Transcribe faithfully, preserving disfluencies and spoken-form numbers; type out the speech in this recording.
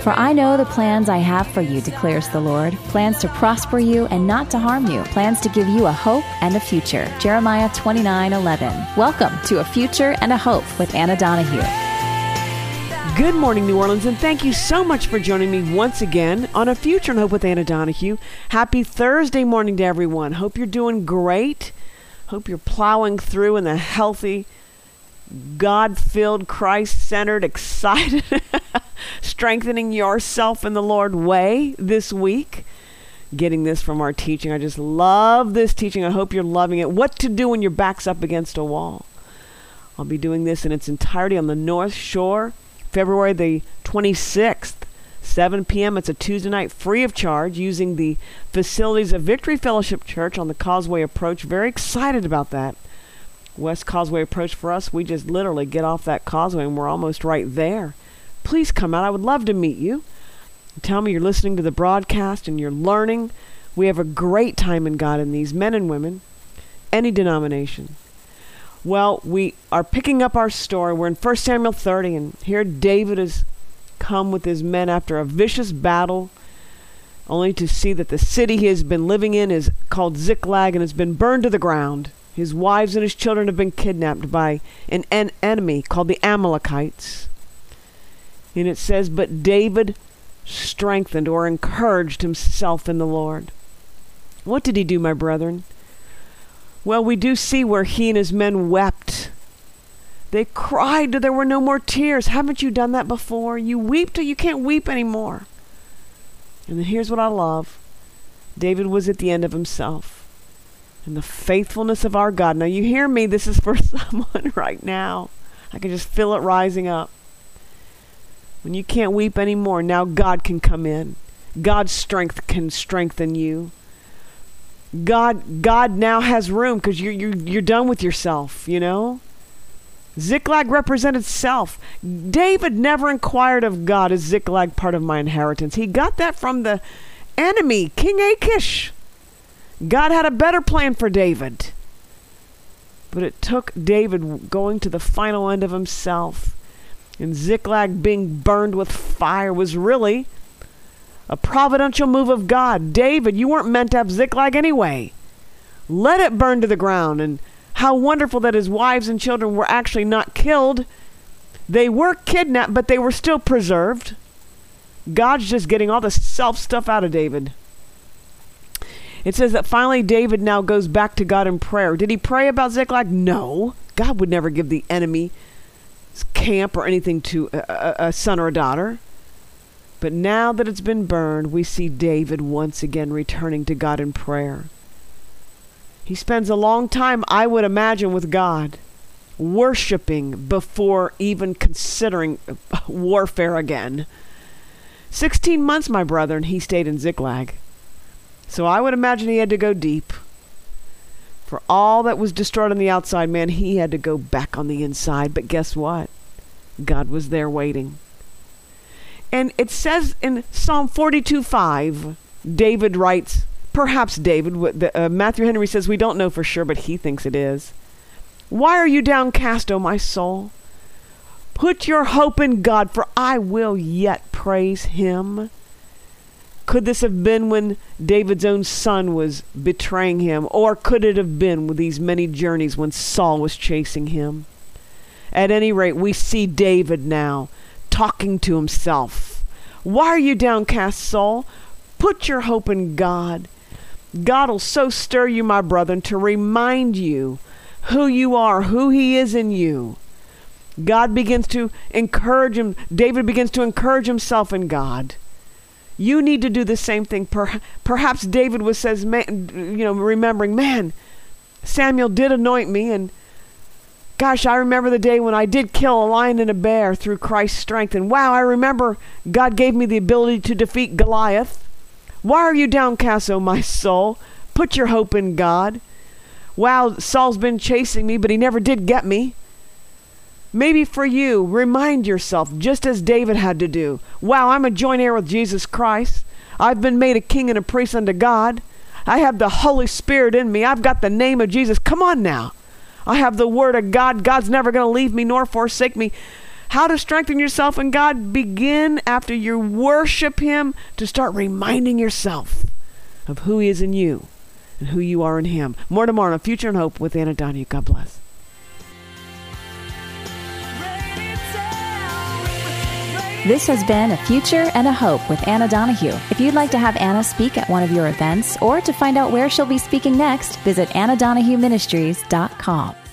For I know the plans I have for you, declares the Lord, plans to prosper you and not to harm you, plans to give you a hope and a future. Jeremiah twenty-nine eleven. Welcome to A Future and a Hope with Anna Donahue. Good morning, New Orleans, and thank you so much for joining me once again on A Future and Hope with Anna Donahue. Happy Thursday morning to everyone. Hope you're doing great. Hope you're plowing through in the healthy, God-filled, Christ-centered, excited, strengthening yourself in the Lord way this week. Getting this from our teaching. I just love this teaching. I hope you're loving it. What to do when your back's up against a wall. I'll be doing this in its entirety on the North Shore, February the twenty-sixth, seven p.m. It's a Tuesday night, free of charge, using the facilities of Victory Fellowship Church on the Causeway Approach. Very excited about that. West Causeway Approach for us, we just literally get off that causeway and we're almost right there. Please come out. I would love to meet you. Tell me you're listening to the broadcast and you're learning. We have a great time in God in these men and women, any denomination. Well, we are picking up our story. We're in First Samuel thirty, and here David has come with his men after a vicious battle, only to see that the city he has been living in is called Ziklag and has been burned to the ground. His wives and his children have been kidnapped by an, an enemy called the Amalekites. And it says, but David strengthened or encouraged himself in the Lord. What did he do, my brethren? Well, we do see where he and his men wept. They cried till there were no more tears. Haven't you done that before? You weep till you can't weep anymore. And then here's what I love. David was at the end of himself. And the faithfulness of our God. Now you hear me, this is for someone right now. I can just feel it rising up. When you can't weep anymore, now God can come in. God's strength can strengthen you. God God now has room because you're, you're, you're done with yourself, you know. Ziklag represented self. David never inquired of God, is Ziklag part of my inheritance? He got that from the enemy, King Achish. God had a better plan for David. But it took David going to the final end of himself. And Ziklag being burned with fire was really a providential move of God. David, you weren't meant to have Ziklag anyway. Let it burn to the ground. And how wonderful that his wives and children were actually not killed. They were kidnapped, but they were still preserved. God's just getting all the self stuff out of David. It says that finally David now goes back to God in prayer. Did he pray about Ziklag? No. God would never give the enemy camp or anything to a, a, a son or a daughter. But now that it's been burned, we see David once again returning to God in prayer. He spends a long time, I would imagine, with God, worshiping before even considering warfare again. Sixteen months, my brethren, he stayed in Ziklag. So I would imagine he had to go deep. For all that was destroyed on the outside, man, he had to go back on the inside. But guess what? God was there waiting. And it says in Psalm forty-two five, David writes, perhaps David, uh, Matthew Henry says we don't know for sure, but he thinks it is. Why are you downcast, O my soul? Put your hope in God, for I will yet praise him. Could this have been when David's own son was betraying him? Or could it have been with these many journeys when Saul was chasing him? At any rate, we see David now talking to himself. Why are you downcast, soul? Put your hope in God. God will so stir you, my brethren, to remind you who you are, who he is in you. God begins to encourage him. David begins to encourage himself in God. You need to do the same thing. Per- perhaps David was says, man, you know, remembering, man, Samuel did anoint me, and gosh, I remember the day when I did kill a lion and a bear through Christ's strength, and wow, I remember God gave me the ability to defeat Goliath. Why are you downcast, O my soul? Put your hope in God. Wow, Saul's been chasing me, but he never did get me. Maybe for you, remind yourself, just as David had to do. Wow, I'm a joint heir with Jesus Christ. I've been made a king and a priest unto God. I have the Holy Spirit in me. I've got the name of Jesus. Come on now. I have the word of God. God's never going to leave me nor forsake me. how to strengthen yourself in God. Begin after you worship Him to start reminding yourself of who He is in you and who you are in Him. More tomorrow on Future and Hope with Anna Donahue. God bless. This has been A Future and a Hope with Anna Donahue. If you'd like to have Anna speak at one of your events or to find out where she'll be speaking next, visit anna donahue ministries dot com.